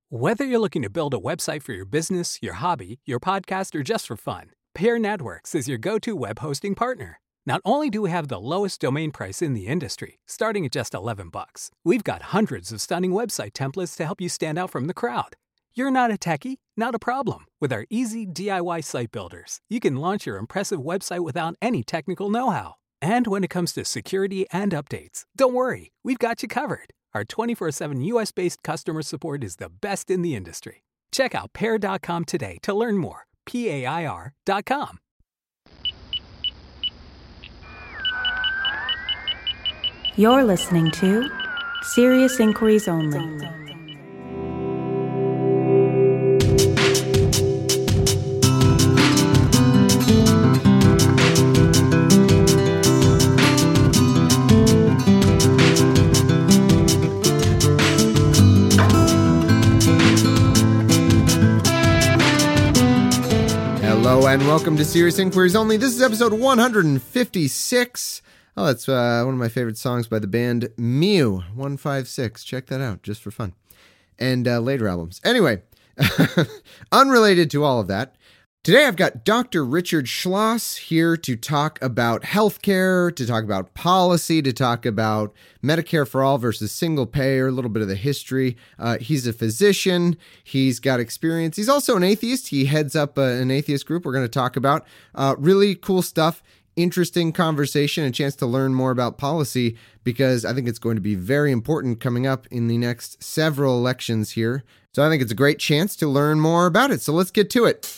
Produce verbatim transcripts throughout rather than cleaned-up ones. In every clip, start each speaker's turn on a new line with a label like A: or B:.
A: Whether you're looking to build a website for your business, your hobby, your podcast, or just for fun, Pair Networks is your go-to web hosting partner. Not only do we have the lowest domain price in the industry, starting at just eleven bucks, we've got hundreds of stunning website templates to help you stand out from the crowd. You're not a techie? Not a problem. With our easy D I Y site builders, you can launch your impressive website without any technical know-how. And when it comes to security and updates, don't worry, we've got you covered. Our twenty-four seven U S-based customer support is the best in the industry. Check out pair dot com today to learn more. P A I R dot com.
B: You're listening to Serious Inquiries Only.
C: Hello and welcome to Serious Inquiries Only. This is episode one fifty-six. Oh, that's uh, one of my favorite songs by the band Mew, one five six. Check that out, just for fun. And uh, later albums. Anyway, unrelated to all of that, today I've got Doctor Richard Schloss here to talk about healthcare, to talk about policy, to talk about Medicare for all versus single payer, a little bit of the history. Uh, he's a physician. He's got experience. He's also an atheist. He heads up uh, an atheist group we're going to talk about. Uh, really cool stuff. Interesting conversation, a chance to learn more about policy, because I think it's going to be very important coming up in the next several elections here. So I think it's a great chance to learn more about it. So let's get to it.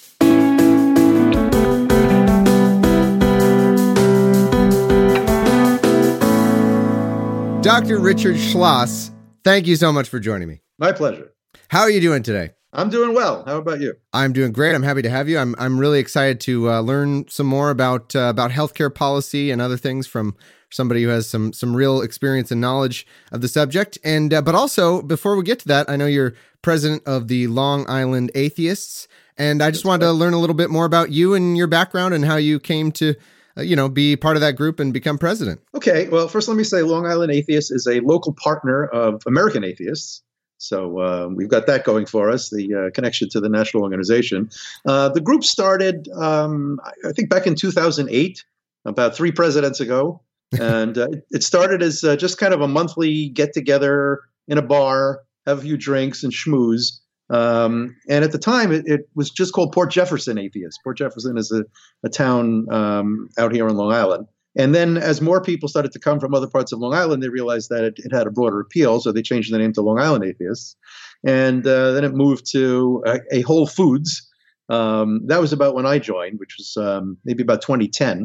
C: Doctor Richard Schloss, thank you so much for joining me.
D: My pleasure.
C: How are you doing today?
D: I'm doing well. How about you?
C: I'm doing great. I'm happy to have you. I'm I'm really excited to uh, learn some more about uh, about healthcare policy and other things from somebody who has some some real experience and knowledge of the subject. And uh, but also, before we get to that, I know you're president of the Long Island Atheists, and I just wanted to learn a little bit more about you and your background and how you came to uh, you know be part of that group and become president.
D: Okay. Well, first let me say Long Island Atheists is a local partner of American Atheists. So uh, we've got that going for us, the uh, connection to the national organization. Uh, the group started, um, I think, back in two thousand eight, about three presidents ago. And uh, it started as uh, just kind of a monthly get-together in a bar, have a few drinks and schmooze. Um, and at the time, it, it was just called Port Jefferson Atheists. Port Jefferson is a, a town um, out here on Long Island. And then as more people started to come from other parts of Long Island, they realized that it, it had a broader appeal. So they changed the name to Long Island Atheists. And uh, then it moved to a, a Whole Foods. Um, that was about when I joined, which was um, maybe about twenty ten.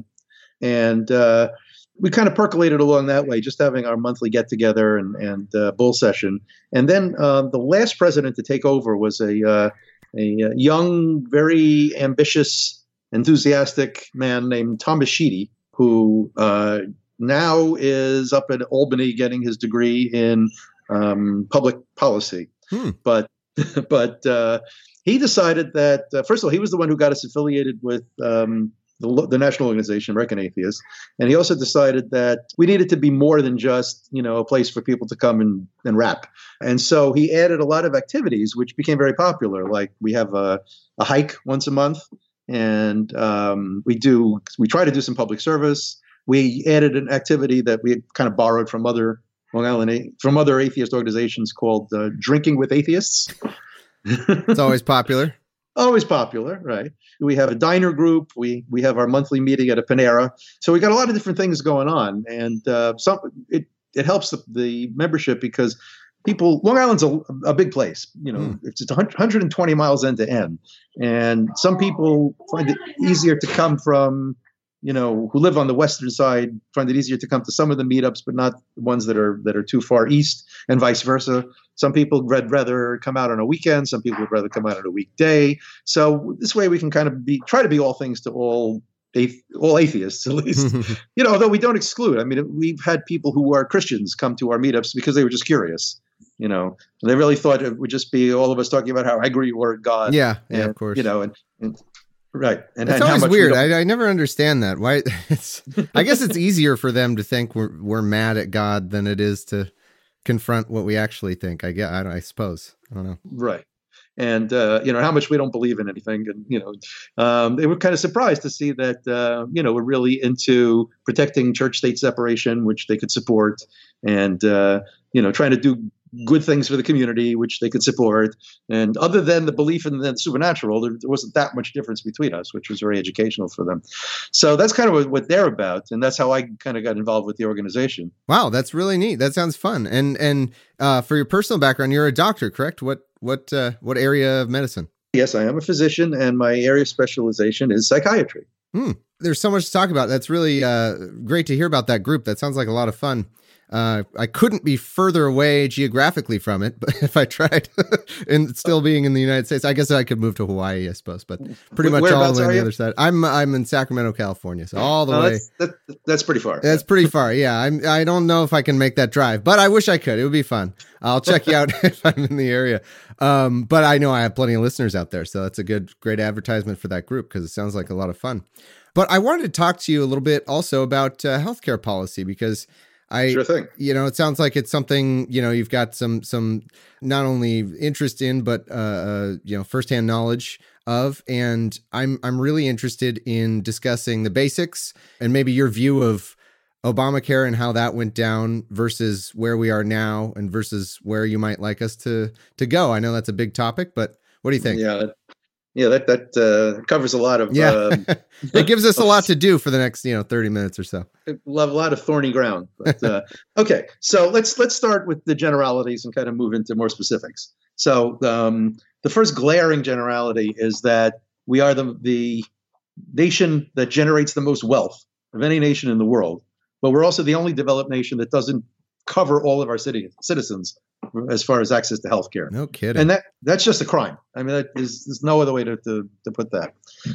D: And uh, we kind of percolated along that way, just having our monthly get together and, and uh, bull session. And then uh, the last president to take over was a, uh, a young, very ambitious, enthusiastic man named Thomas Sheedy, who uh, now is up in Albany getting his degree in um, public policy. Hmm. But but uh, he decided that, uh, first of all, he was the one who got us affiliated with um, the, the national organization, American Atheists. And he also decided that we needed to be more than just, you know, a place for people to come and, and rap. And so he added a lot of activities, which became very popular. Like we have a, a hike once a month. And um, we do, we try to do some public service. We added an activity that we kind of borrowed from other Long Island, from other atheist organizations called uh, Drinking with Atheists.
C: It's always popular.
D: Always popular, right? We have a diner group. We we have our monthly meeting at a Panera. So we got a lot of different things going on, and uh, some it it helps the, the membership because people, Long Island's a, a big place, you know, mm. it's, it's one hundred twenty miles end to end. And some people find it easier to come from, you know, who live on the western side, find it easier to come to some of the meetups, but not the ones that are that are too far east, and vice versa. Some people would rather come out on a weekend. Some people would rather come out on a weekday. So this way we can kind of be try to be all things to all all atheists, at least, you know, although we don't exclude. I mean, we've had people who are Christians come to our meetups because they were just curious. You know, they really thought it would just be all of us talking about how angry you were at God.
C: Yeah, yeah,
D: and,
C: of course.
D: You know, and, and right. And
C: it's
D: and
C: always
D: how much
C: weird.
D: we
C: I, I never understand that. Why? It's, I guess it's easier for them to think we're we're mad at God than it is to confront what we actually think. I get, I, don't, I suppose. I don't know.
D: Right. And, uh, you know, how much we don't believe in anything. And, you know, um, they were kind of surprised to see that, uh, you know, we're really into protecting church-state separation, which they could support, and, uh, you know, trying to do good things for the community, which they could support. And other than the belief in the supernatural, there, there wasn't that much difference between us, which was very educational for them. So that's kind of what, what they're about. And that's how I kind of got involved with the organization.
C: Wow, that's really neat. That sounds fun. And and uh, for your personal background, you're a doctor, correct? What what uh, what area of medicine?
D: Yes, I am a physician, and my area of specialization is psychiatry.
C: Hmm. There's so much to talk about. That's really uh, great to hear about that group. That sounds like a lot of fun. Uh, I couldn't be further away geographically from it, but if I tried, and still being in the United States, I guess I could move to Hawaii, I suppose. But pretty much all the way on the other side. I'm I'm in Sacramento, California, so all the
D: oh,
C: way.
D: That's, that, that's pretty far.
C: That's pretty far. Yeah, I'm. I don't know if I can make that drive, but I wish I could. It would be fun. I'll check you out if I'm in the area. Um, but I know I have plenty of listeners out there, so that's a good, great advertisement for that group because it sounds like a lot of fun. But I wanted to talk to you a little bit also about uh, healthcare policy because. I,
D: sure thing.
C: You know, it sounds like it's something, you know, you've got some, some not only interest in, but, uh, uh, you know, firsthand knowledge of, and I'm, I'm really interested in discussing the basics and maybe your view of Obamacare and how that went down versus where we are now and versus where you might like us to, to go. I know that's a big topic, but what do you think?
D: Yeah. Yeah, that that uh, covers a lot of.
C: Yeah,
D: um,
C: it gives us a lot to do for the next, you know, thirty minutes or so.
D: We'll have a lot of thorny ground. But, uh, okay, so let's let's start with the generalities and kind of move into more specifics. So um, the first glaring generality is that we are the the nation that generates the most wealth of any nation in the world, but we're also the only developed nation that doesn't cover all of our city, citizens as far as access to healthcare.
C: No kidding.
D: And that that's just a crime. I mean, that is, there's no other way to, to, to put that.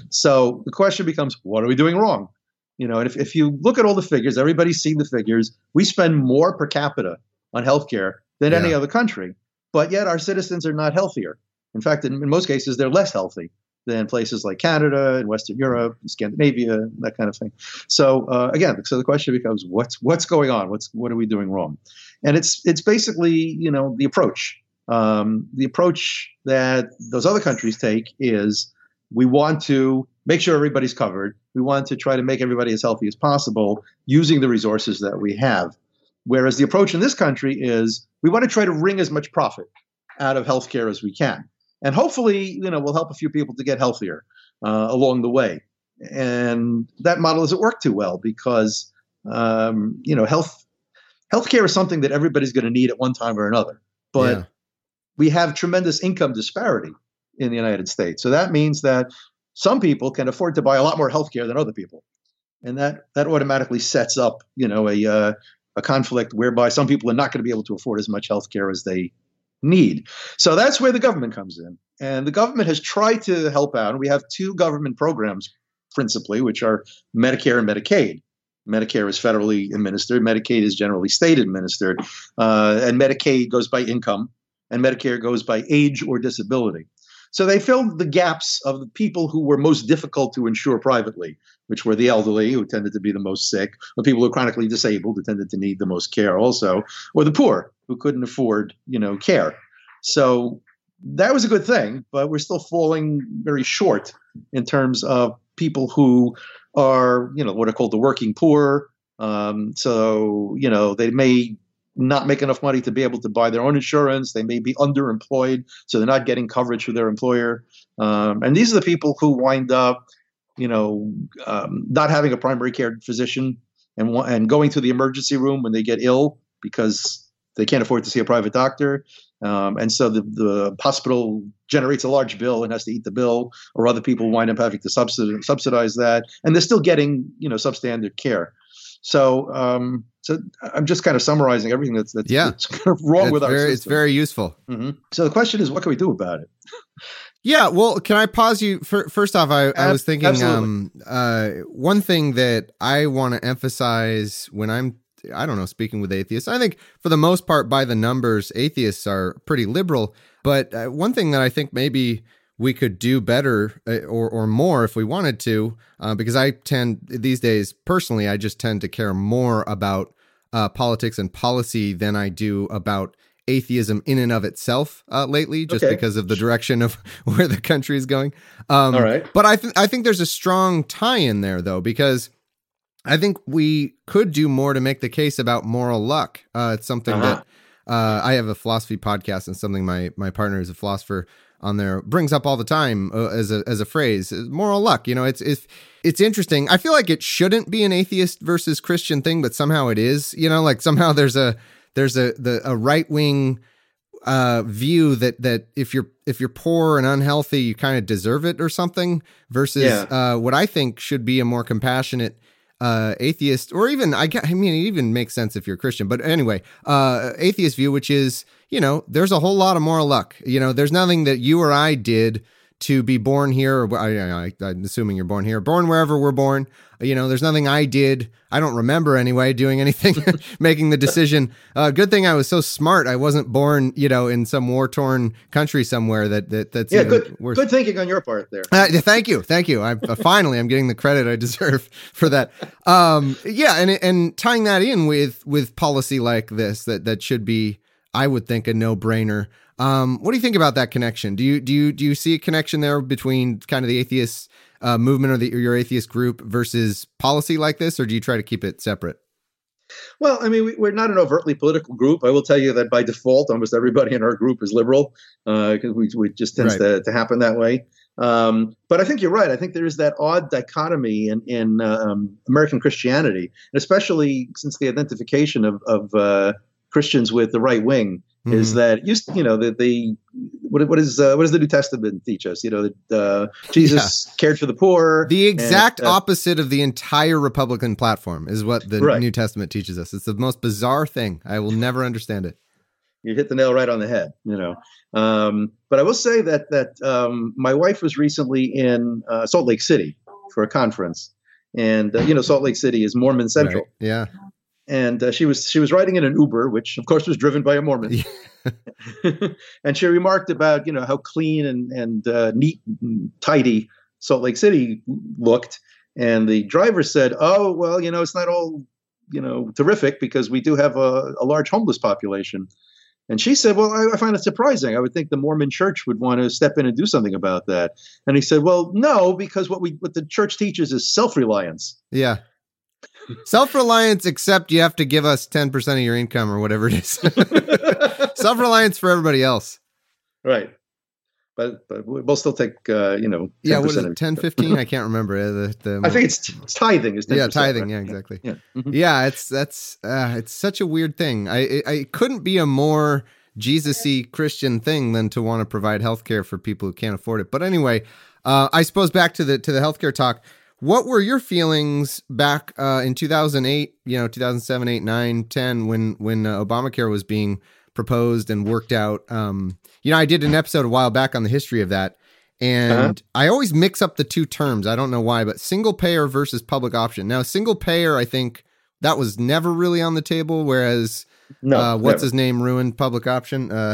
D: So the question becomes, what are we doing wrong? You know, and if, if you look at all the figures, everybody's seen the figures. We spend more per capita on healthcare than
C: Yeah.
D: any other country, but yet our citizens are not healthier. In fact, in, in most cases, they're less healthy than places like Canada and Western Europe, and Scandinavia, that kind of thing. So uh, again, so the question becomes, what's what's going on? What's what are we doing wrong? And it's it's basically, you know, the approach. Um, the approach that those other countries take is we want to make sure everybody's covered. We want to try to make everybody as healthy as possible using the resources that we have. Whereas the approach in this country is we want to try to wring as much profit out of healthcare as we can. And hopefully, you know, we'll help a few people to get healthier uh, along the way. And that model doesn't work too well because, um, you know, health healthcare is something that everybody's going to need at one time or another. But
C: Yeah.
D: we have tremendous income disparity in the United States. So that means that some people can afford to buy a lot more healthcare than other people. And that that automatically sets up, you know, a uh, a conflict whereby some people are not going to be able to afford as much healthcare as they need. So that's where the government comes in. And the government has tried to help out. We have two government programs principally, which are Medicare and Medicaid. Medicare is federally administered. Medicaid is generally state administered. Uh, and Medicaid goes by income, and Medicare goes by age or disability. So they filled the gaps of the people who were most difficult to insure privately, which were the elderly, who tended to be the most sick, or people who were chronically disabled, who tended to need the most care also, or the poor, who couldn't afford, you know, care. So that was a good thing, but we're still falling very short in terms of people who are, you know, what are called the working poor. Um, so, you know, they may not make enough money to be able to buy their own insurance. They may be underemployed, so they're not getting coverage from their employer. Um, and these are the people who wind up, you know, um, not having a primary care physician and and going to the emergency room when they get ill because they can't afford to see a private doctor. Um, and so the, the hospital generates a large bill and has to eat the bill, or other people wind up having to subsidize, subsidize that. And they're still getting, you know, substandard care. So, um, so I'm just kind of summarizing everything that's, that's,
C: Yeah.
D: that's kind of wrong
C: That's
D: with our
C: very,
D: system.
C: It's very useful.
D: Mm-hmm. So the question is, what can we do about it?
C: Yeah, well, can I pause you? For, first off, I, I was thinking um, uh, one thing that I want to emphasize when I'm, I don't know, speaking with atheists. I think for the most part, by the numbers, atheists are pretty liberal. But uh, one thing that I think maybe we could do better uh, or or more if we wanted to, uh, because I tend these days, personally, I just tend to care more about uh, politics and policy than I do about atheism in and of itself uh, lately, just
D: Okay.
C: because of the direction of where the country is going. Um,
D: All right.
C: But I, th- I think there's a strong tie-in there, though, because I think we could do more to make the case about moral luck. Uh, it's something
D: Uh-huh.
C: that uh, I have a philosophy podcast, and something my my partner is a philosopher on there brings up all the time uh, as a as a phrase, moral luck. You know, it's it's it's interesting. I feel like it shouldn't be an atheist versus Christian thing, but somehow it is. You know, like somehow there's a there's a the a right wing uh, view that that if you're if you're poor and unhealthy, you kind of deserve it or something. Versus
D: Yeah.
C: uh, what I think should be a more compassionate uh, atheist, or even I, I mean, it even makes sense if you're a Christian. But anyway, uh, atheist view, which is, you know, there's a whole lot of moral luck. You know, there's nothing that you or I did to be born here. Or, I, I, I'm assuming you're born here, born wherever we're born. You know, there's nothing I did. I don't remember anyway doing anything, making the decision. Uh, good thing I was so smart. I wasn't born, you know, in some war torn country somewhere that, that that's
D: Yeah,
C: even
D: good,
C: worse.
D: good thinking on your part there.
C: Uh, thank you, thank you. I uh, finally I'm getting the credit I deserve for that. Um, yeah, and and tying that in with with policy like this, that that should be, I would think, a no brainer. Um, what do you think about that connection? Do you do you do you see a connection there between kind of the atheist uh, movement or, the, or your atheist group versus policy like this, or do you try to keep it separate?
D: Well, I mean, we, we're not an overtly political group. I will tell you that by default, almost everybody in our group is liberal, because uh, we, we just tends
C: Right.
D: to, to happen that way. Um, but I think you're right. I think there is that odd dichotomy in, in um, American Christianity, and especially since the identification of, of uh, Christians with the right wing,
C: Mhm.
D: is that used you know that the what what is uh, what does the New Testament teach us? You know that uh, Jesus cared for the poor.
C: The exact
D: and, uh,
C: opposite of the entire Republican platform is what the
D: Right.
C: New Testament teaches us. It's the most bizarre thing. I will never understand it.
D: You hit the nail right on the head, you know. Um, but I will say that that um, my wife was recently in uh, Salt Lake City for a conference, and uh, you know, Salt Lake City is Mormon Central,
C: Right. Yeah.
D: and uh, she was she was riding in an Uber, which of course was driven by a Mormon, and she remarked about you know how clean and and uh, neat and tidy Salt Lake City looked, and the driver said, "Oh well, you know, it's not all you know terrific because we do have a, a large homeless population." And she said, well, I, I find it surprising. I would think the Mormon church would want to step in and do something about that. And he said, well, no, because what we what the church teaches is self-reliance.
C: Yeah. Self-reliance, except you have to give us ten percent of your income or whatever it is. Self-reliance for everybody else.
D: Right. But, but we'll still take, uh, you know, ten percent
C: Yeah, what is
D: of
C: it, ten, fifteen? I can't remember. Uh, The, the,
D: I think it's, it's tithing is ten percent.
C: Yeah, tithing.
D: Right?
C: Yeah, exactly.
D: Yeah. Mhm.
C: Yeah, it's that's uh, it's such a weird thing. I it, I it couldn't be a more Jesus-y Christian thing than to want to provide healthcare for people who can't afford it. But anyway, uh, I suppose back to the to the healthcare talk. What were your feelings back uh, in two thousand eight? You know, two thousand seven, eight, nine, ten, when when uh, Obamacare was being proposed and worked out. Um, you know, I did an episode a while back on the history of that. And
D: Uh-huh.
C: I always mix up the two terms. I don't know why, but single payer versus public option. Now, single payer, I think that was never really on the table, whereas
D: No,
C: uh, what's
D: never.
C: his name ruined public option. Uh,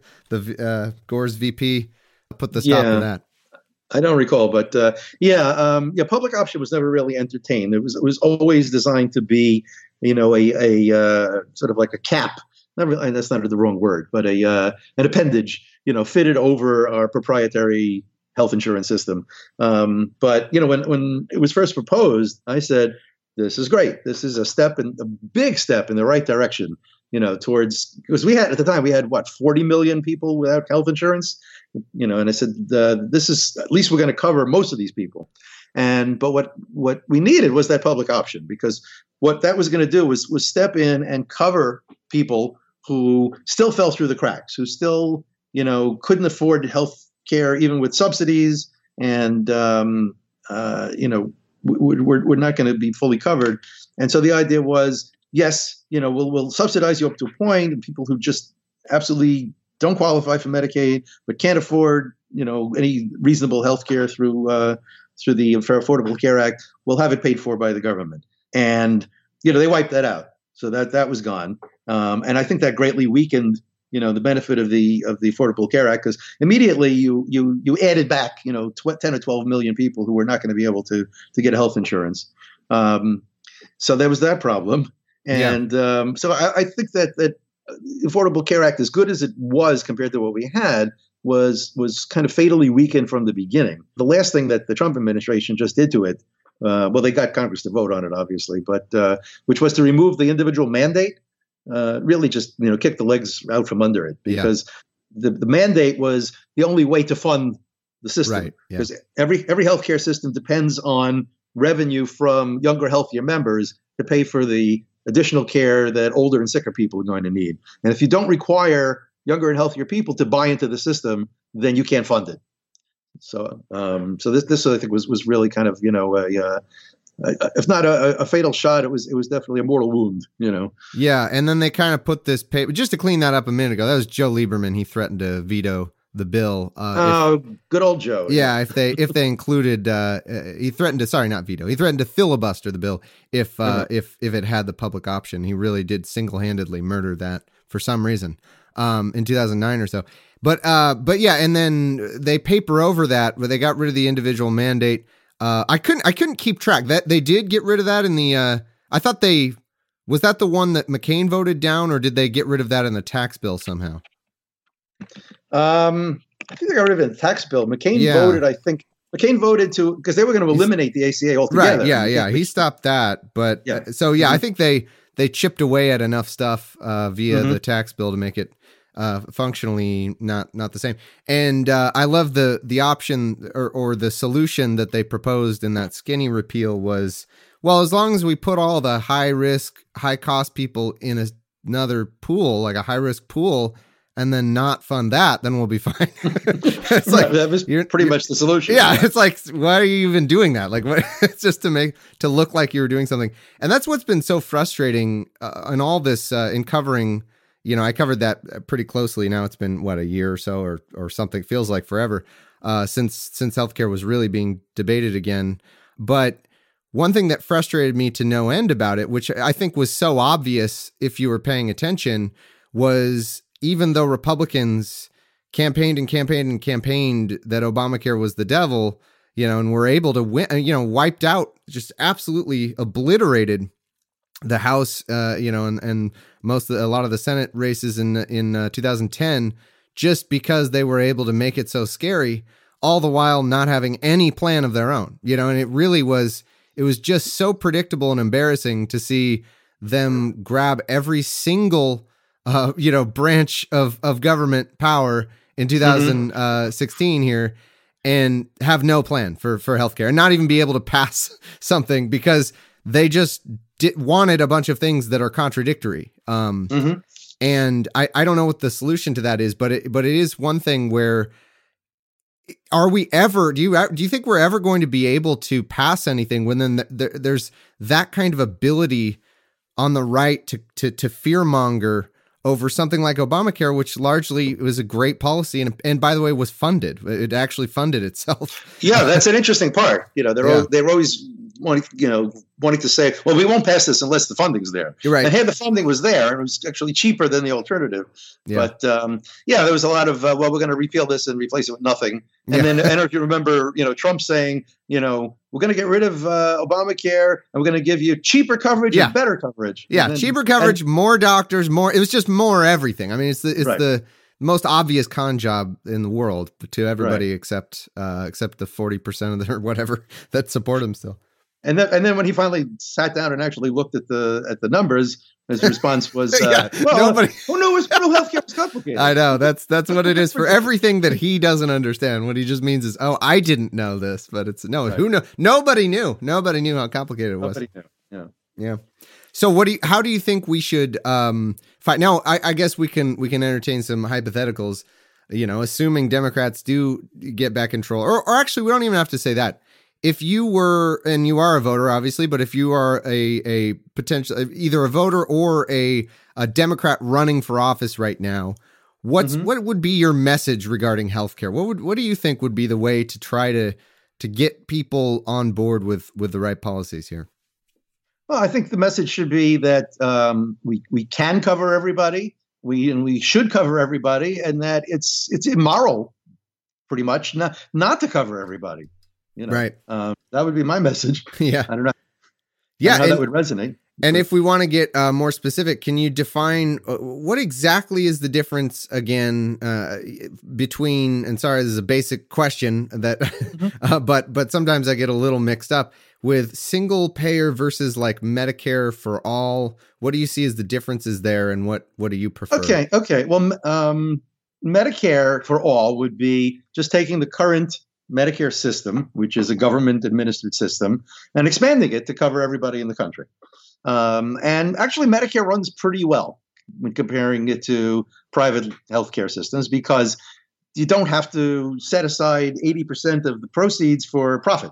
C: the uh, Gore's V P put the stop
D: Yeah.
C: to that.
D: I don't recall, but uh, yeah, um, yeah, public option was never really entertained. It was it was always designed to be, you know, a a uh, sort of like a cap. Not really, that's not the wrong word, but a uh, an appendage, you know, fitted over our proprietary health insurance system. Um, but you know, when when it was first proposed, I said, "This is great. This is a step in a big step in the right direction." You know, towards because we had at the time we had what forty million people without health insurance. You know, and I said, uh, "This is at least we're going to cover most of these people." And but what what we needed was that public option, because what that was going to do was was step in and cover people who still fell through the cracks, who still you know couldn't afford health care even with subsidies, and um, uh, you know we're, we're, we're not going to be fully covered. And so the idea was, yes, you know, we'll we'll subsidize you up to a point, and people who just absolutely don't qualify for Medicaid but can't afford, you know, any reasonable health care through uh, through the Fair Affordable Care Act will have it paid for by the government. And you know, they wiped that out, so that that was gone. Um, and I think that greatly weakened, you know, the benefit of the of the Affordable Care Act, because immediately you you you added back, you know, tw- ten or twelve million people who were not going to be able to to get health insurance. Um, so there was that problem. And yeah. um, so I, I think that that Affordable Care Act, as good as it was compared to what we had, was was kind of fatally weakened from the beginning. The last thing that the Trump administration just did to it, uh, well, they got Congress to vote on it, obviously, but uh, which was to remove the individual mandate, uh, really just you know kick the legs out from under it, because yeah. the, the mandate was the only way to fund the system.
C: Right. Yeah.
D: Because every every healthcare system depends on revenue from younger, healthier members to pay for the additional care that older and sicker people are going to need. And if you don't require younger and healthier people to buy into the system, then you can't fund it. So, um, so this, this I think was was really kind of you know, a, a, a, if not a, a fatal shot, it was it was definitely a mortal wound. You know.
C: Yeah, and then they kind of put this paper just to clean that up a minute ago. That was Joe Lieberman. He threatened to veto the bill. Uh,
D: oh,
C: if,
D: good old Joe.
C: Yeah, if they if they included, uh, he threatened to sorry, not veto. He threatened to filibuster the bill if uh, uh-huh. if if it had the public option. He really did single handedly murder that for some reason. Um, in two thousand nine or so. But, uh, but yeah, and then they paper over that where they got rid of the individual mandate. Uh, I couldn't, I couldn't keep track that they did get rid of that in the, uh, I thought they, was that the one that McCain voted down, or did they get rid of that in the tax bill somehow?
D: Um, I think they got rid of it in the tax bill. McCain
C: yeah.
D: voted, I think McCain voted to, because they were going to eliminate the A C A altogether.
C: Right. Yeah. Yeah. He stopped that. But yeah. Uh, so, yeah, mm-hmm. I think they, they chipped away at enough stuff, uh, via mm-hmm. the tax bill to make it, Uh, functionally not not the same. And uh, I love the the option or, or the solution that they proposed in that skinny repeal was, well, as long as we put all the high risk, high cost people in a, another pool, like a high risk pool, and then not fund that, then we'll be fine. It's like,
D: that was you're, pretty you're, much the solution.
C: Yeah, yeah, it's like, why are you even doing that? Like, what? It's just to make to look like you were doing something. And that's what's been so frustrating uh, in all this uh, in covering. You know, I covered that pretty closely. Now it's been, what, a year or so or or something, feels like forever, uh, since since healthcare was really being debated again. But one thing that frustrated me to no end about it, which I think was so obvious if you were paying attention, was even though Republicans campaigned and campaigned and campaigned that Obamacare was the devil, you know, and were able to win, you know, wiped out, just absolutely obliterated the House, uh, you know, and, and most of the, a lot of the Senate races in in uh, two thousand ten, just because they were able to make it so scary, all the while not having any plan of their own, you know, and it really was, it was just so predictable and embarrassing to see them grab every single, uh, you know, branch of, of government power in two thousand sixteen mm-hmm. here and have no plan for, for healthcare and not even be able to pass something because they just did, wanted a bunch of things that are contradictory. Um, mm-hmm. And I, I don't know what the solution to that is, but it, but it is one thing where are we ever, do you, do you think we're ever going to be able to pass anything when then th- there's that kind of ability on the right to, to, to fearmonger over something like Obamacare, which largely was a great policy. And, and by the way, was funded. It actually funded itself.
D: Yeah. That's an interesting part. You know, they're, yeah. all, they're always wanting, you know, wanting to say, well, we won't pass this unless the funding's there.
C: You're right.
D: And here the funding was there, and it was actually cheaper than the alternative. Yeah. But um, yeah, there was a lot of, uh, well, we're going to repeal this and replace it with nothing. And yeah. then, I don't know if you remember, you know, Trump saying, you know, we're going to get rid of uh, Obamacare and we're going to give you cheaper coverage yeah. and better coverage.
C: Yeah,
D: then,
C: cheaper coverage,
D: and,
C: more doctors, more. It was just more everything. I mean, it's the it's
D: right.
C: the most obvious con job in the world to everybody
D: right.
C: except uh, except the forty percent of the or whatever that support him still.
D: And then, and then when he finally sat down and actually looked at the at the numbers, his response was,
C: yeah,
D: uh, "Well,
C: nobody...
D: who knew real healthcare was complicated?"
C: I know that's that's what it is for everything that he doesn't understand. What he just means is, "Oh, I didn't know this," but it's no, right. who know? Nobody knew. Nobody knew how complicated it was.
D: Nobody knew. Yeah,
C: yeah. So, what do you, how do you think we should um, fight? Now, I, I guess we can we can entertain some hypotheticals. You know, assuming Democrats do get back control, or or actually, we don't even have to say that. If you were, and you are a voter, obviously, but if you are a a potential, either a voter or a a Democrat running for office right now, what's mm-hmm. what would be your message regarding healthcare? What would what do you think would be the way to try to to get people on board with with the right policies here?
D: Well, I think the message should be that um, we we can cover everybody, we and we should cover everybody, and that it's it's immoral, pretty much, not not to cover everybody. You know,
C: right.
D: Um, that would be my message.
C: Yeah.
D: I don't know.
C: Yeah.
D: I don't know how
C: and,
D: that would resonate.
C: And if we want to get uh, more specific, can you define uh, what exactly is the difference again uh, between? And sorry, this is a basic question that, mm-hmm. uh, but but sometimes I get a little mixed up with single payer versus like Medicare for all. What do you see as the differences there, and what what do you prefer?
D: Okay, okay. Well, um, Medicare for all would be just taking the current Medicare system, which is a government administered system, and expanding it to cover everybody in the country. Um, and actually, Medicare runs pretty well when comparing it to private healthcare systems because you don't have to set aside eighty percent of the proceeds for profit.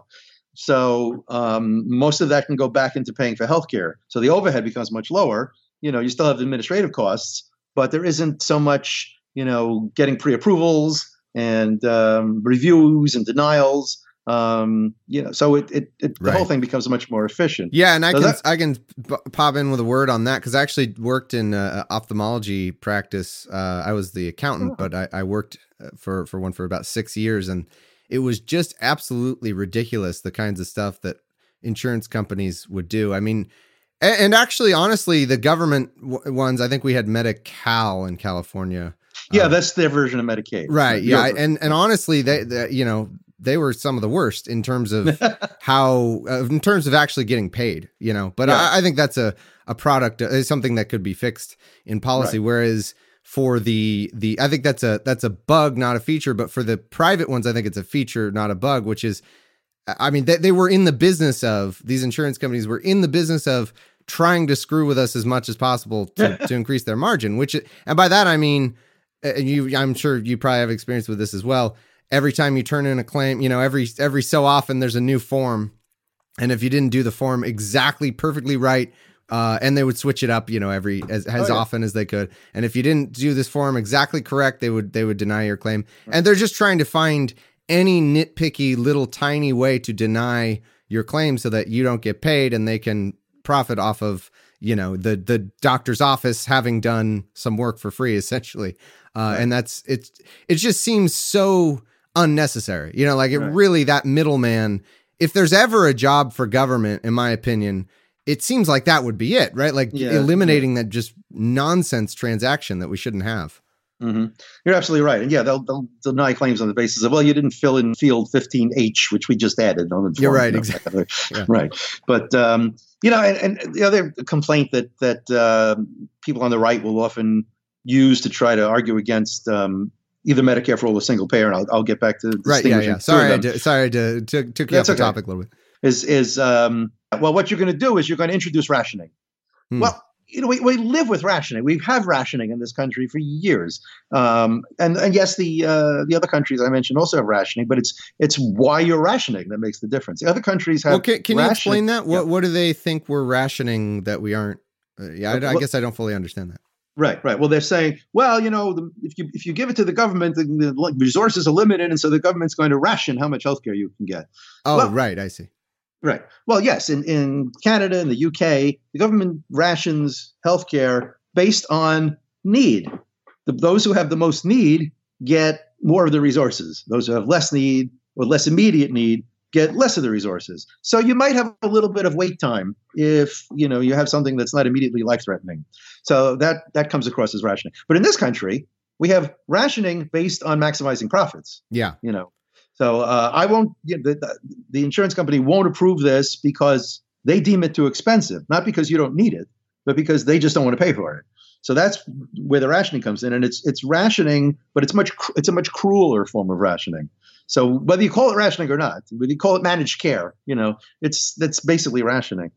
D: So um, most of that can go back into paying for healthcare. So the overhead becomes much lower. You know, you still have administrative costs, but there isn't so much, you know, getting pre-approvals and um, reviews and denials. Um, you know, so it, it, it the
C: right.
D: whole thing becomes much more efficient.
C: Yeah. And I
D: so
C: can,
D: that,
C: I can p- pop in with a word on that. Cause I actually worked in uh, ophthalmology practice. Uh, I was the accountant, oh. but I, I worked for, for one for about six years and it was just absolutely ridiculous. The kinds of stuff that insurance companies would do. I mean, and, and actually, honestly, the government w- ones, I think we had Medi-Cal in California.
D: Yeah.
C: Um,
D: that's their version of Medicaid.
C: Right. Yeah. And, and honestly, they, they, you know, they were some of the worst in terms of how, uh, in terms of actually getting paid, you know, but yeah. I, I think that's a, a product, uh, something that could be fixed in policy. Right. Whereas for the, the, I think that's a, that's a bug, not a feature, but for the private ones, I think it's a feature, not a bug, which is, I mean, they, they were in the business of, these insurance companies were in the business of trying to screw with us as much as possible to, to increase their margin, which, and by that, I mean, uh, you, I'm sure you probably have experience with this as well. Every time you turn in a claim, you know, every every so often there's a new form. And if you didn't do the form exactly perfectly right, uh, and they would switch it up, you know, every as, as oh, yeah. often as they could. And if you didn't do this form exactly correct, they would they would deny your claim. Right. And they're just trying to find any nitpicky little tiny way to deny your claim so that you don't get paid and they can profit off of, you know, the the doctor's office having done some work for free, essentially. Uh, right. And that's it's it just seems so unnecessary, you know, like it right. really that middleman. If there's ever a job for government, in my opinion, it seems like that would be it, right? Like yeah. eliminating yeah. that just nonsense transaction that we shouldn't have.
D: Mm-hmm. You're absolutely right. And yeah, they'll, they'll deny claims on the basis of, well, you didn't fill in field fifteen H, which we just added on the form.
C: You're right.
D: You know,
C: exactly.
D: yeah. Right. But, um, you know, and, and the other complaint that, that uh, people on the right will often use to try to argue against um, either Medicare for all or single payer, and I'll, I'll get back to
C: right. Yeah, yeah. Sorry, I did, sorry to to took you off the okay. topic a little bit.
D: Is is um, well, what you're going to do is you're going to introduce rationing. Hmm. Well, you know, we, we live with rationing. We have rationing in this country for years, um, and and yes, the uh, the other countries I mentioned also have rationing, but it's it's why you're rationing that makes the difference. The other countries have.
C: Well, can, can you explain that? What
D: yeah.
C: what do they think we're rationing that we aren't? Uh, yeah, I, I guess I don't fully understand that.
D: Right, right. Well, they're saying, well, you know, the, if you if you give it to the government, the, the resources are limited, and so the government's going to ration how much healthcare you can get.
C: Oh,
D: well,
C: right. I see.
D: Right. Well, yes, in, in Canada and the U K, the government rations healthcare based on need. The, those who have the most need get more of the resources. Those who have less need or less immediate need get less of the resources. So you might have a little bit of wait time if, you know, you have something that's not immediately life-threatening. So that that comes across as rationing. But in this country, we have rationing based on maximizing profits.
C: Yeah.
D: You know, so uh, I won't, you know, the, the insurance company won't approve this because they deem it too expensive, not because you don't need it, but because they just don't want to pay for it. So that's where the rationing comes in, and it's it's rationing, but it's much it's a much crueler form of rationing. So whether you call it rationing or not, whether you call it managed care, you know, it's that's basically rationing.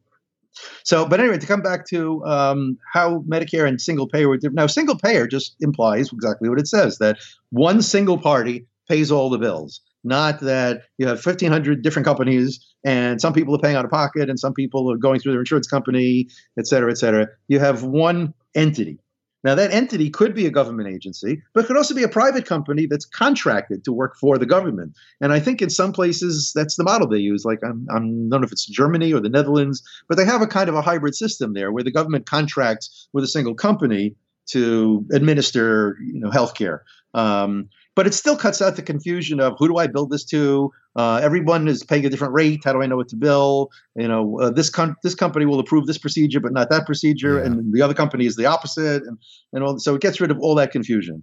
D: So, but anyway, to come back to um, how Medicare and single payer were different. Now, single payer just implies exactly what it says, that one single party pays all the bills, not that you have fifteen hundred different companies and some people are paying out of pocket and some people are going through their insurance company, et cetera, et cetera. You have one entity. Now, that entity could be a government agency, but it could also be a private company that's contracted to work for the government. And I think in some places, that's the model they use. Like, I'm, I'm, I don't know if it's Germany or the Netherlands, but they have a kind of a hybrid system there where the government contracts with a single company to administer, you know, healthcare. Um, but it still cuts out the confusion of who do I bill this to? Uh, everyone is paying a different rate. How do I know what to bill? You know, uh, this com- this company will approve this procedure, but not that procedure, yeah. and the other company is the opposite, and and all. So it gets rid of all that confusion.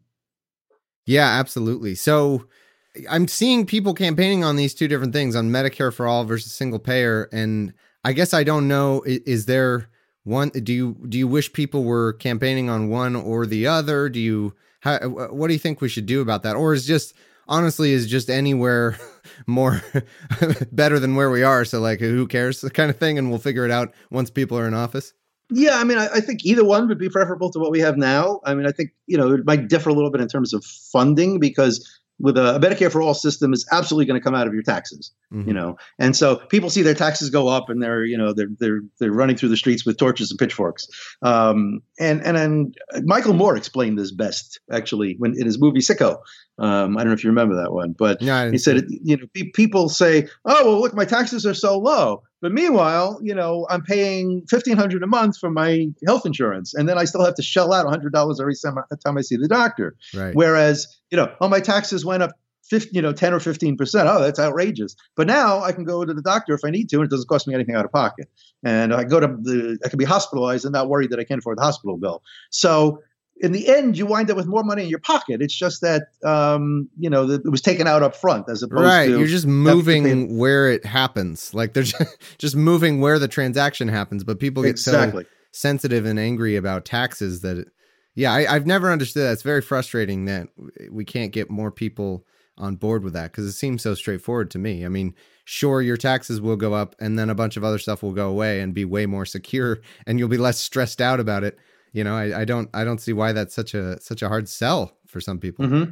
C: Yeah, absolutely. So I'm seeing people campaigning on these two different things, on Medicare for all versus single payer, and I guess I don't know. Is, is there one? Do you do you wish people were campaigning on one or the other? Do you? How, what do you think we should do about that? Or is just, honestly, is just anywhere more better than where we are? So like, who cares kind of thing? And we'll figure it out once people are in office.
D: Yeah, I mean, I, I think either one would be preferable to what we have now. I mean, I think, you know, it might differ a little bit in terms of funding, because with a, a Medicare for all system is absolutely going to come out of your taxes, mm-hmm. you know, and so people see their taxes go up, and they're, you know, they're they're they're running through the streets with torches and pitchforks. Um, and and then Michael Moore explained this best, actually, when in his movie Sicko. Um, I don't know if you remember that one, but
C: yeah,
D: he said, you know, pe- people say, "Oh, well, look, my taxes are so low." But meanwhile, you know, I'm paying fifteen hundred dollars a month for my health insurance, and then I still have to shell out one hundred dollars every time I see the doctor.
C: Right.
D: Whereas, you know, oh, my taxes went up fifty, you know, ten or fifteen percent. Oh, that's outrageous. But now I can go to the doctor if I need to, and it doesn't cost me anything out of pocket. And I go to the, I can be hospitalized and not worried that I can't afford the hospital bill. So in the end, you wind up with more money in your pocket. It's just that, um, you know, that it was taken out up front as opposed
C: right.
D: to.
C: You're just moving where it happens. Like they're just, just moving where the transaction happens. But people get
D: exactly.
C: so sensitive and angry about taxes that, it, yeah, I, I've never understood that. It's very frustrating that we can't get more people on board with that, because it seems so straightforward to me. I mean, sure, your taxes will go up and then a bunch of other stuff will go away and be way more secure, and you'll be less stressed out about it. You know, I, I don't I don't see why that's such a such a hard sell for some people.
D: Mm-hmm.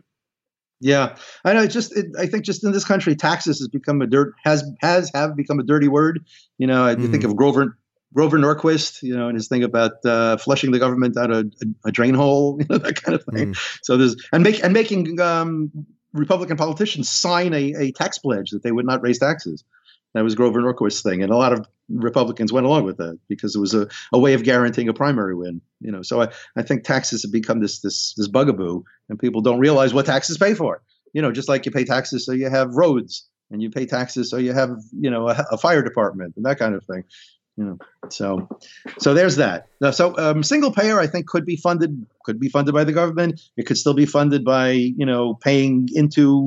D: Yeah, I know. Just it, I think just in this country, taxes has become a dirt has has have become a dirty word. You know, I mm-hmm. think of Grover Grover Norquist, you know, and his thing about uh, flushing the government out of a, a drain hole, you know, that kind of thing. Mm. So there's and make and making um, Republican politicians sign a, a tax pledge that they would not raise taxes. That was Grover Norquist's thing, and a lot of Republicans went along with that because it was a, a way of guaranteeing a primary win. You know, so I, I think taxes have become this this this bugaboo, and people don't realize what taxes pay for. You know, just like you pay taxes so you have roads, and you pay taxes so you have, you know, a, a fire department and that kind of thing. You know, so so there's that. Now, so um, single payer, I think, could be funded could be funded by the government. It could still be funded by, you know, paying into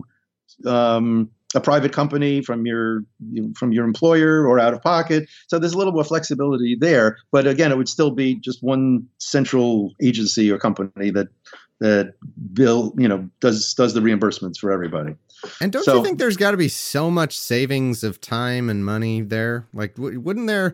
D: um, a private company from your from your employer or out of pocket. So there's a little more flexibility there. But again, it would still be just one central agency or company that that bill, you know, does does the reimbursements for everybody.
C: And don't
D: so,
C: you think there's got to be so much savings of time and money there? Like, w- wouldn't there?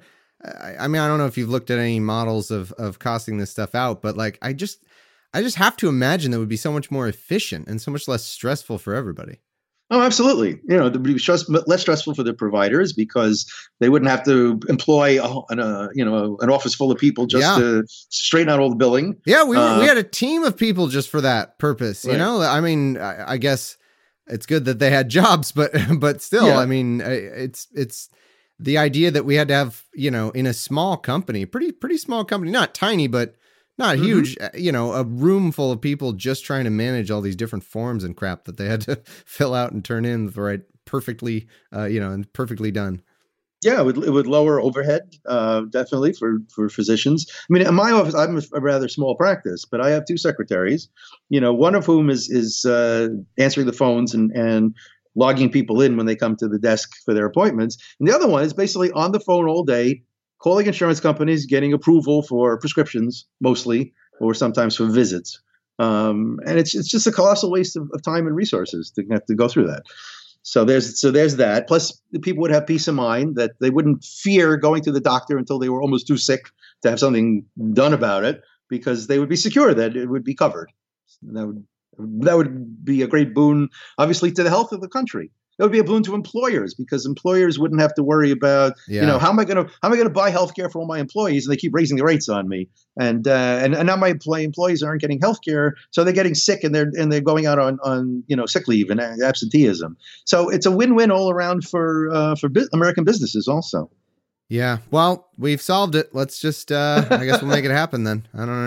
C: I mean, I don't know if you've looked at any models of of costing this stuff out, but like, I just I just have to imagine that would be so much more efficient and so much less stressful for everybody.
D: Oh, absolutely. You know, it would be stress, less stressful for the providers because they wouldn't have to employ a, an, a, you know, an office full of people just yeah. to straighten out all the billing.
C: Yeah, we
D: uh,
C: we had a team of people just for that purpose. Right. You know, I mean, I, I guess it's good that they had jobs, but but still, yeah. I mean, it's it's the idea that we had to have, you know, in a small company, pretty pretty small company, not tiny, but not mm-hmm. huge, you know, a room full of people just trying to manage all these different forms and crap that they had to fill out and turn in the right, perfectly, uh, you know, and perfectly done.
D: Yeah, it would, it would lower overhead, uh, definitely for, for physicians. I mean, in my office, I'm a rather small practice, but I have two secretaries, you know, one of whom is, is uh, answering the phones and, and logging people in when they come to the desk for their appointments. And the other one is basically on the phone all day, calling insurance companies, getting approval for prescriptions mostly, or sometimes for visits. Um, and it's it's just a colossal waste of, of time and resources to have to go through that. So there's so there's that. Plus, the people would have peace of mind that they wouldn't fear going to the doctor until they were almost too sick to have something done about it, because they would be secure that it would be covered. And that would that would be a great boon, obviously, to the health of the country. That would be a boon to employers, because employers wouldn't have to worry about, yeah. you know, how am I going to how am I going to buy healthcare for all my employees, and they keep raising the rates on me, and uh, and and now my employee, employees aren't getting healthcare, so they're getting sick and they're and they're going out on on you know sick leave and absenteeism. So it's a win-win all around for uh, for bu- American businesses also.
C: Yeah, well, we've solved it. Let's just uh, I guess we'll make it happen then. I don't understand.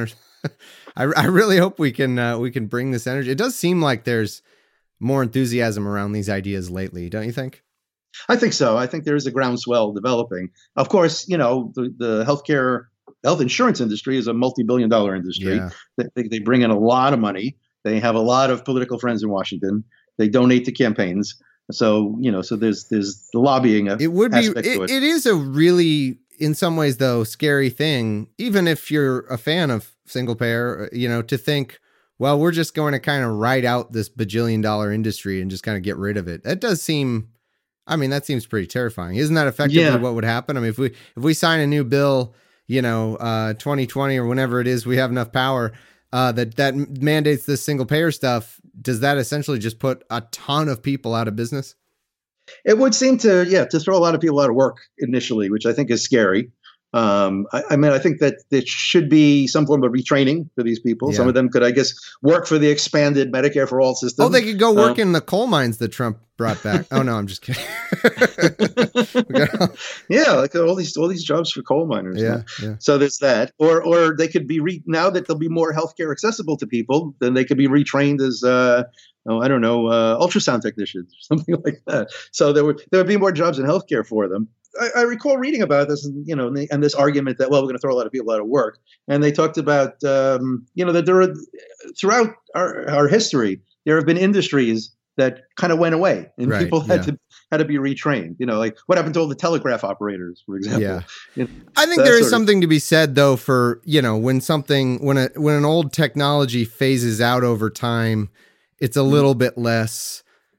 C: I, I really hope we can uh, we can bring this energy. It does seem like there's more enthusiasm around these ideas lately, don't you think?
D: I think so. I think there is a groundswell developing. Of course, you know, the, the healthcare, health insurance industry is a multi-billion dollar industry.
C: Yeah.
D: They, they bring in a lot of money. They have a lot of political friends in Washington. They donate to campaigns. So, you know, so there's there's the lobbying.
C: It would be, it,
D: it.
C: it is a really, in some ways though, scary thing, even if you're a fan of single payer, you know, to think, well, we're just going to kind of write out this bajillion dollar industry and just kind of get rid of it. That does seem, I mean, that seems pretty terrifying. Isn't that effectively
D: Yeah.
C: what would happen? I mean, if we, if we sign a new bill, you know, uh, twenty twenty or whenever it is, we have enough power, uh, that, that mandates this single payer stuff. Does that essentially just put a ton of people out of business?
D: It would seem to, yeah, to throw a lot of people out of work initially, which I think is scary. Um, I, I mean, I think that there should be some form of retraining for these people.
C: Yeah.
D: Some of them could, I guess, work for the expanded Medicare for All system.
C: Oh, they could go work
D: Um,
C: in the coal mines that Trump brought back. Oh no, I'm just kidding.
D: yeah, like all these all these jobs for coal miners.
C: yeah, yeah.
D: So there's that, or or they could be re- now that there'll be more healthcare accessible to people, then they could be retrained as uh, oh, I don't know, uh, ultrasound technicians or something like that. So there would there would be more jobs in healthcare for them. I, I recall reading about this, and you know, and, the, and this argument that well, we're going to throw a lot of people out of work, and they talked about um, you know that there are throughout our, our history there have been industries that kind of went away, and
C: Right,
D: people had
C: yeah.
D: to had to be retrained. You know, like what happened to all the telegraph operators, for example.
C: Yeah.
D: You know,
C: I think
D: that
C: there is
D: sort of-
C: something to be said though for, you know, when something, when a, when an old technology phases out over time, it's a little bit less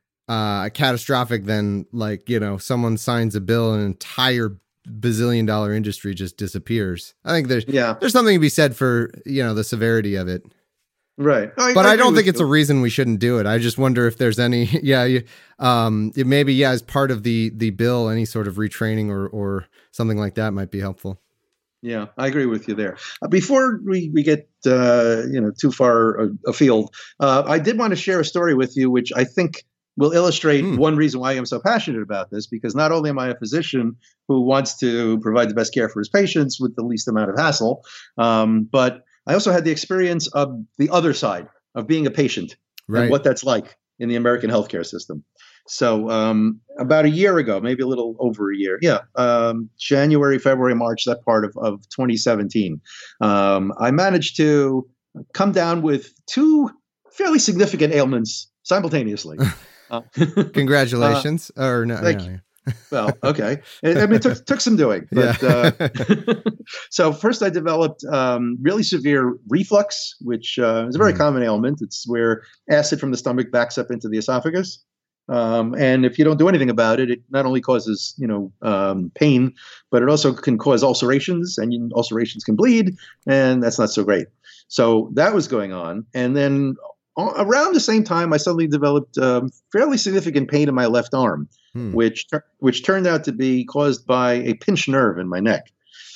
C: uh, catastrophic than like, you know, someone signs a bill and an entire bazillion dollar industry just disappears. I think there's,
D: Yeah.
C: there's something to be said for, you know, the severity of it.
D: Right. I,
C: But I,
D: agree
C: don't
D: with
C: think it's
D: you.
C: a reason we shouldn't do it. I just wonder if there's any, yeah, you, um, it maybe, yeah, as part of the, the bill, any sort of retraining or, or something like that might be helpful.
D: Yeah, I agree with you there. Uh, before we, we get uh, you know too far a- afield, uh, I did want to share a story with you, which I think will illustrate
C: Hmm.
D: one reason why I'm so passionate about this. Because not only am I a physician who wants to provide the best care for his patients with the least amount of hassle, um, but I also had the experience of the other side of being a patient
C: Right.
D: and what that's like in the American healthcare system. So um, about a year ago, maybe a little over a year, yeah, um, January, February, March, that part of, of twenty seventeen, um, I managed to come down with two fairly significant ailments simultaneously. Uh,
C: Congratulations. or no,
D: thank
C: yeah,
D: you. Well, okay. I I mean, it took, took some doing. But,
C: Yeah.
D: uh, so first I developed um, really severe reflux, which uh, is a very
C: Mhm.
D: common ailment. It's where acid from the stomach backs up into the esophagus. Um, and if you don't do anything about it, it not only causes, you know, um, pain, but it also can cause ulcerations, and you- ulcerations can bleed, and that's not so great. So that was going on. And then a- around the same time, I suddenly developed um, fairly significant pain in my left arm,
C: Hmm.
D: which tur- which turned out to be caused by a pinched nerve in my neck.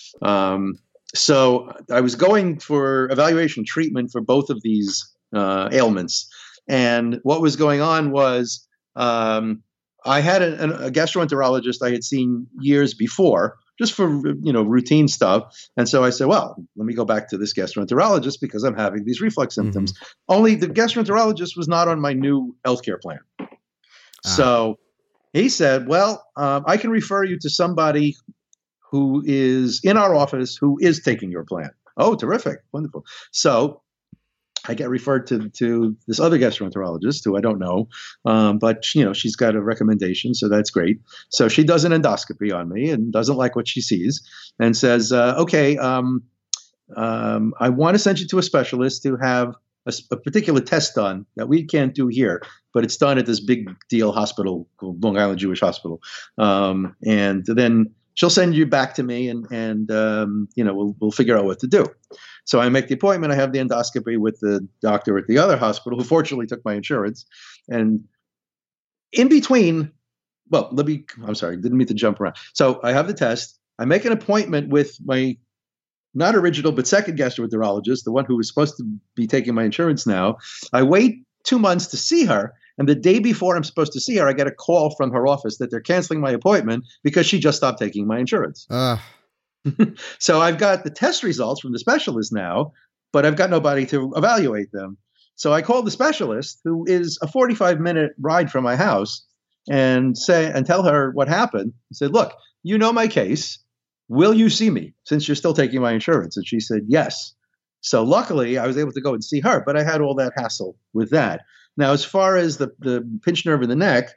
D: Um, so I was going for evaluation treatment for both of these uh, ailments, and what was going on was um, I had a, a gastroenterologist I had seen years before, just for you know routine stuff, and so I said, well, let me go back to this gastroenterologist because I'm having these reflux symptoms. Only the gastroenterologist was not on my new healthcare plan, so he said, well, um, I can refer you to somebody who is in our office who is taking your plan. Oh, terrific. Wonderful. So I get referred to, to this other gastroenterologist who I don't know, um, but you know, she's got a recommendation, so that's great. So she does an endoscopy on me and doesn't like what she sees and says, uh, okay, um, um, I want to send you to a specialist to have a, s- a particular test done that we can't do here, but it's done at this big deal hospital called Long Island Jewish Hospital. Um, and then she'll send you back to me, and and um, you know we'll we'll figure out what to do. So I make the appointment. I have the endoscopy with the doctor at the other hospital, who fortunately took my insurance. And in between, well, let me. I'm sorry, didn't mean to jump around. So I have the test. I make an appointment with my not original but second gastroenterologist, the one who was supposed to be taking my insurance now. I wait two months to see her. And the day before I'm supposed to see her, I get a call from her office that they're canceling my appointment because she just stopped taking my insurance.
C: Uh,
D: So I've got the test results from the specialist now, but I've got nobody to evaluate them. So I called the specialist, who is a forty-five minute ride from my house, and say and tell her what happened. I said, look, you know my case. Will you see me since you're still taking my insurance? And she said, yes. So luckily, I was able to go and see her, but I had all that hassle with that. Now, as far as the, the pinched nerve in the neck,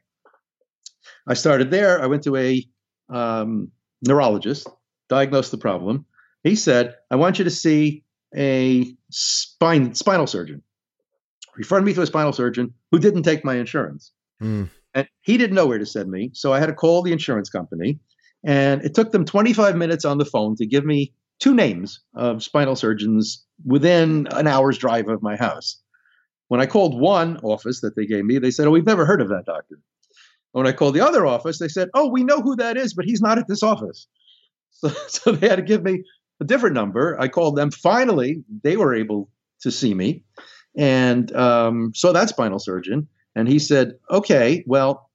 D: I started there. I went to a um, neurologist, diagnosed the problem. He said, I want you to see a spine spinal surgeon. Referred me to a spinal surgeon who didn't take my insurance. Mm. And he didn't know where to send me. So I had to call the insurance company. And it took them twenty-five minutes on the phone to give me two names of spinal surgeons within an hour's drive of my house. When I called one office that they gave me, they said, oh, we've never heard of that doctor. When I called the other office, they said, oh, we know who that is, but he's not at this office. So, so they had to give me a different number. I called them. Finally, they were able to see me. And um, so that spinal surgeon, and he said, okay, well,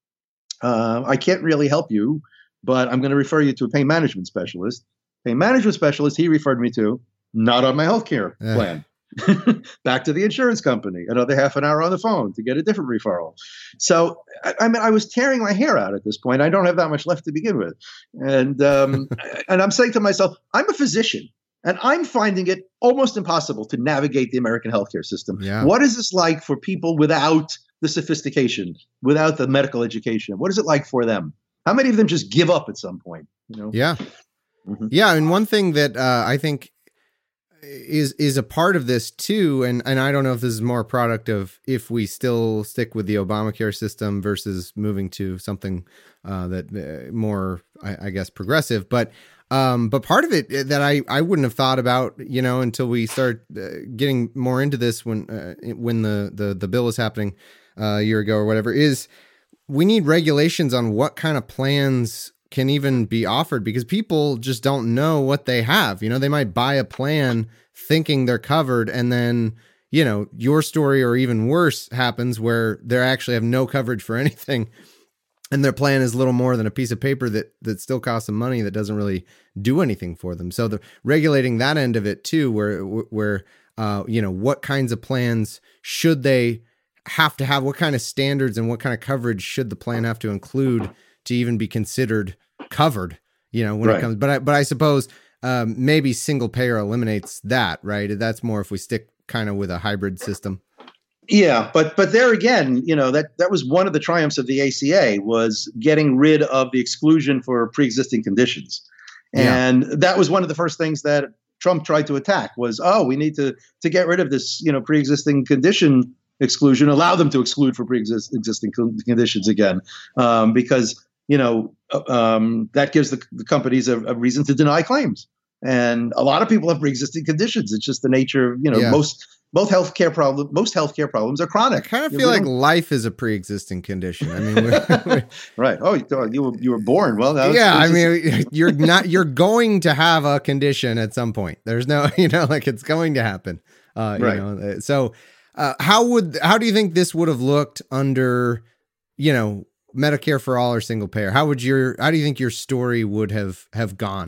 D: uh, I can't really help you, but I'm going to refer you to a pain management specialist. Pain management specialist, he referred me to, not on my healthcare yeah. plan. Back to the insurance company, another half an hour on the phone to get a different referral. So, I, I mean, I was tearing my hair out at this point. I don't have that much left to begin with. And, um, and I'm saying to myself, I'm a physician. And I'm finding it almost impossible to navigate the American healthcare system. Yeah. What is this like for people without the sophistication, without the medical education? What is it like for them? How many of them just give up at some point? You know?
C: Yeah. Mm-hmm. Yeah. And one thing that uh, I think is is a part of this too, and, and I don't know if this is more a product of if we still stick with the Obamacare system versus moving to something uh, that uh, more, I, I guess, progressive, but Um, but part of it that I, I wouldn't have thought about, you know, until we start uh, getting more into this when uh, when the, the, the bill was happening uh, a year ago or whatever, is we need regulations on what kind of plans can even be offered, because people just don't know what they have. You know, they might buy a plan thinking they're covered, and then, you know, your story or even worse happens where they actually have no coverage for anything. And their plan is little more than a piece of paper that, that still costs them money that doesn't really do anything for them. So the regulating that end of it too, where, where, uh, you know, what kinds of plans should they have to have, what kind of standards and what kind of coverage should the plan have to include to even be considered covered, you know, when right. it comes, but I, but I suppose, um, maybe single payer eliminates that, right? That's more if we stick kind of with a hybrid system.
D: Yeah, but but there again, you know, that, that was one of the triumphs of the A C A, was getting rid of the exclusion for pre-existing conditions. And yeah. that was one of the first things that Trump tried to attack was, oh, we need to to get rid of this, you know, pre-existing condition exclusion, allow them to exclude for pre-existing conditions again, um, because, you know, um, that gives the, the companies a, a reason to deny claims. And a lot of people have pre-existing conditions. It's just the nature of, you know, yeah. most Both healthcare problem, most healthcare problems are chronic.
C: I kind of feel like life is a pre-existing condition. I mean, we're, we're,
D: right? Oh, you were you were born. Well, that was,
C: yeah. I mean, you're not. You're going to have a condition at some point. There's no, you know, like it's going to happen. Uh, right. You know, so uh, how would how do you think this would have looked under, you know, Medicare for all or single payer? How would your how do you think your story would have have gone?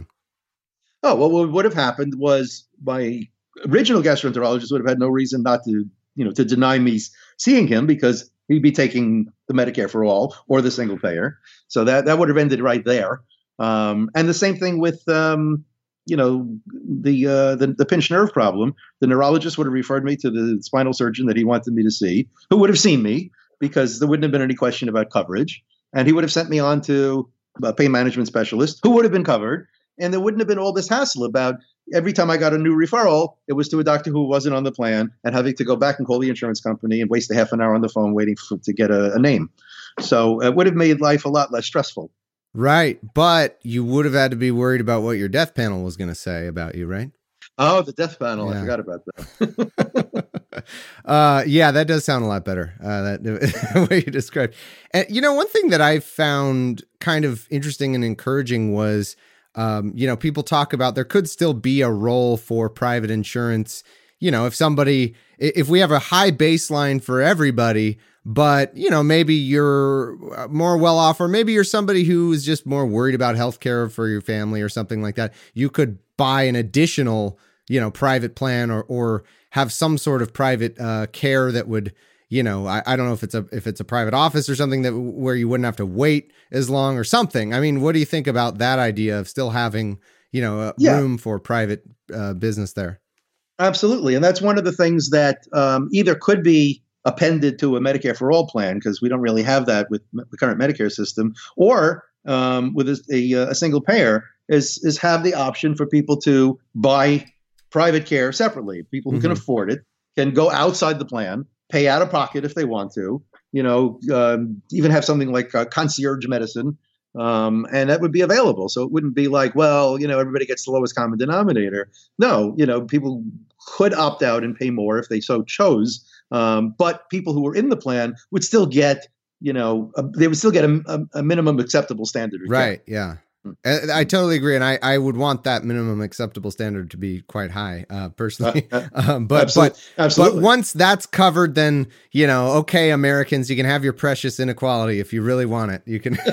D: Oh well, what would have happened was my original gastroenterologist would have had no reason not to, you know, to deny me seeing him, because he'd be taking the Medicare for all or the single payer. So that, that would have ended right there. Um, and the same thing with, um, you know, the, uh, the, the pinched nerve problem. The neurologist would have referred me to the spinal surgeon that he wanted me to see, who would have seen me, because there wouldn't have been any question about coverage. And he would have sent me on to a pain management specialist who would have been covered. And there wouldn't have been all this hassle about every time I got a new referral, it was to a doctor who wasn't on the plan, and having to go back and call the insurance company and waste a half an hour on the phone waiting for, to get a, a name. So it would have made life a lot less stressful.
C: Right. But you would have had to be worried about what your death panel was going to say about you, right?
D: Oh, the death panel. Yeah. I forgot about that.
C: uh, yeah, that does sound a lot better. Uh, that the way you described. And, you know, one thing that I found kind of interesting and encouraging was, Um, you know, people talk about there could still be a role for private insurance. You know, if somebody, if we have a high baseline for everybody, but, you know, maybe you're more well off, or maybe you're somebody who is just more worried about healthcare for your family or something like that, you could buy an additional, you know, private plan or, or have some sort of private uh, care that would, you know, I, I don't know if it's a, if it's a private office or something that where you wouldn't have to wait as long or something. I mean, what do you think about that idea of still having, you know, a
D: Yeah.
C: room for private uh, business there?
D: Absolutely. And that's one of the things that um, either could be appended to a Medicare for All plan, because we don't really have that with the current Medicare system, or um, with a, a, a single payer, is, is have the option for people to buy private care separately. People who mm-hmm. can afford it can go outside the plan, pay out of pocket if they want to, you know, um, even have something like uh, concierge medicine. Um, and that would be available. So it wouldn't be like, well, you know, everybody gets the lowest common denominator. No, you know, people could opt out and pay more if they so chose. Um, but people who were in the plan would still get, you know, a, they would still get a, a, a minimum acceptable standard. of
C: Right.
D: care.
C: Yeah. I, I totally agree. And I, I would want that minimum acceptable standard to be quite high, uh, personally.
D: Uh, uh,
C: um, but,
D: absolutely.
C: but,
D: Absolutely.
C: but once that's covered, then, you know, okay, Americans, you can have your precious inequality if you really want it. You can.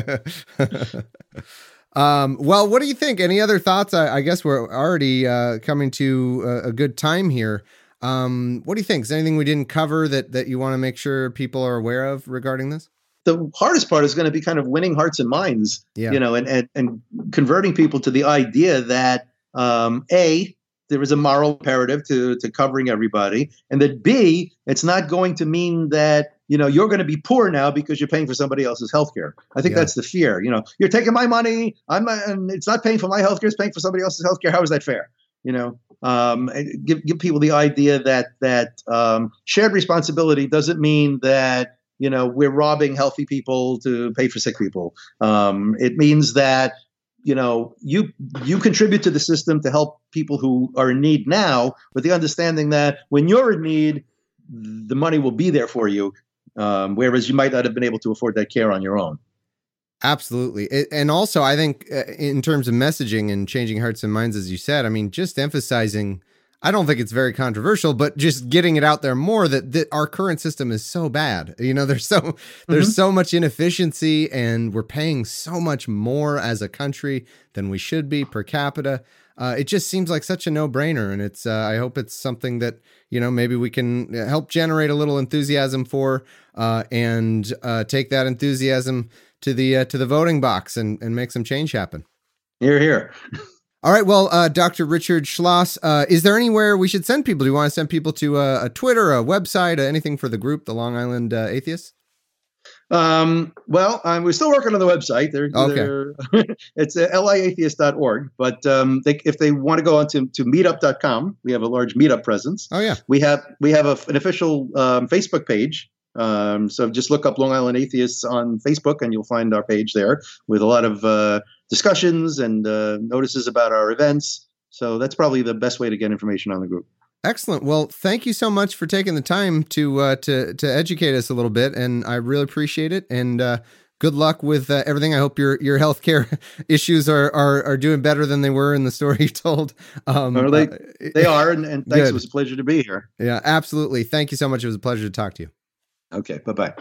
C: um, well, what do you think? Any other thoughts? I, I guess we're already uh, coming to a, a good time here. Um, what do you think? Is there anything we didn't cover that, that you want to make sure people are aware of regarding this?
D: The hardest part is going to be kind of winning hearts and minds,
C: yeah.
D: you know, and, and, and converting people to the idea that, um, A, there is a moral imperative to, to covering everybody, and that B, it's not going to mean that, you know, you're going to be poor now because you're paying for somebody else's healthcare. I think
C: yeah.
D: that's the fear. You know, you're taking my money, I'm not, and it's not paying for my healthcare, it's paying for somebody else's healthcare. How is that fair? You know, um, give give people the idea that that um, shared responsibility doesn't mean that, you know, we're robbing healthy people to pay for sick people. Um, it means that, you know, you you contribute to the system to help people who are in need now, with the understanding that when you're in need, the money will be there for you, um, whereas you might not have been able to afford that care on your own.
C: Absolutely. It, and also, I think uh, in terms of messaging and changing hearts and minds, as you said, I mean, just emphasizing, I don't think it's very controversial, but just getting it out there more that, that our current system is so bad. You know, there's so there's mm-hmm. so much inefficiency, and we're paying so much more as a country than we should be per capita. Uh, it just seems like such a no-brainer, and it's. Uh, I hope it's something that, you know, maybe we can help generate a little enthusiasm for, uh, and uh, take that enthusiasm to the uh, to the voting box and, and make some change happen.
D: Hear, hear.
C: All right. Well, uh, Doctor Richard Schloss, uh, is there anywhere we should send people? Do you want to send people to a, a Twitter, a website, uh, anything for the group, the Long Island uh, Atheists?
D: Um, well, um, we're still working on the website. They're,
C: okay.
D: they're, it's uh, L I atheist dot org. But um, they, if they want to go on to, to meetup dot com, we have a large meetup presence.
C: Oh, yeah.
D: We have we have a, an official um, Facebook page. Um, so just look up Long Island Atheists on Facebook and you'll find our page there with a lot of uh, discussions and uh, notices about our events. So that's probably the best way to get information on the group.
C: Excellent. Well, thank you so much for taking the time to uh, to to educate us a little bit, and I really appreciate it. And uh, good luck with uh, everything. I hope your your healthcare issues are, are are doing better than they were in the story you told. Um,
D: oh, they
C: uh,
D: they are, and, and thanks. Good. It was a pleasure to be here.
C: Yeah, absolutely. Thank you so much. It was a pleasure to talk to you.
D: Okay. Bye bye.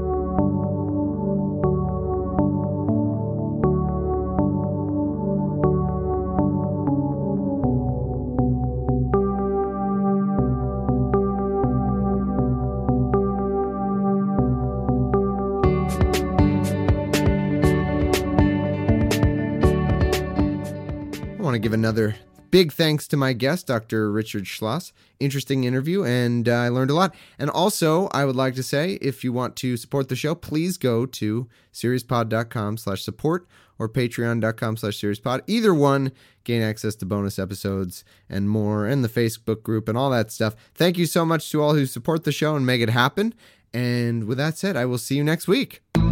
C: I want to give another big thanks to my guest, Doctor Richard Schloss. Interesting interview, and uh, I learned a lot. And also, I would like to say, if you want to support the show, please go to SiriusPod.com slash support or Patreon.com slash SiriusPod. Either one, gain access to bonus episodes and more, and the Facebook group and all that stuff. Thank you so much to all who support the show and make it happen. And with that said, I will see you next week.